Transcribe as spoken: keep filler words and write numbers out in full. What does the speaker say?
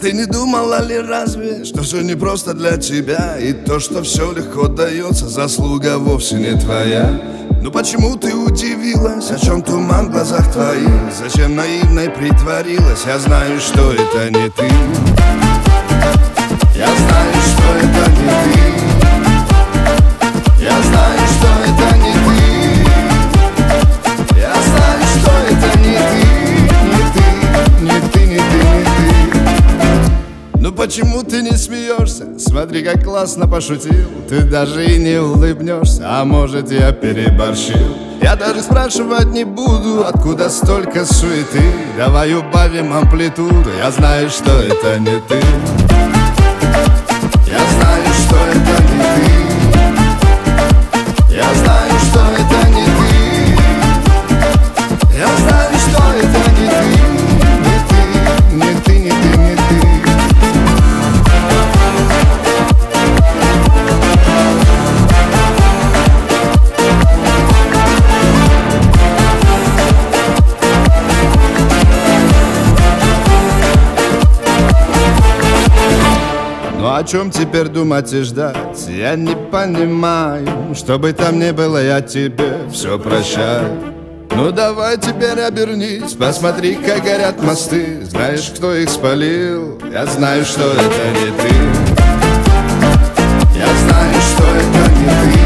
ты не думала ли разве, что все не просто для тебя? И то, что все легко дается, заслуга вовсе не твоя. Ну почему ты удивилась, о чем туман в глазах твоих? Зачем наивной притворилась? Я знаю, что это не ты. Я знаю, что это не ты. Я знаю, что это не ты. Я знаю, что это не ты. Не ты, не ты, не ты, не ты. Ну почему ты не смеешься? Смотри, как классно пошутил. Ты даже и не улыбнешься. А может, я переборщил? Я даже спрашивать не буду, откуда столько суеты. Давай убавим амплитуду. Я знаю, что это не ты. Я знаю, что это не ты. Я знаю, что это не ты. Я знаю, что это не ты. Не ты, не ты, не ты, не ты. Ну о чем теперь думать и ждать? Я не понимаю. Что бы там ни было, я тебе все прощаю. Ну давай теперь обернись, посмотри, как горят мосты. Знаешь, кто их спалил? Я знаю, что это не ты. Я знаю, что это не ты.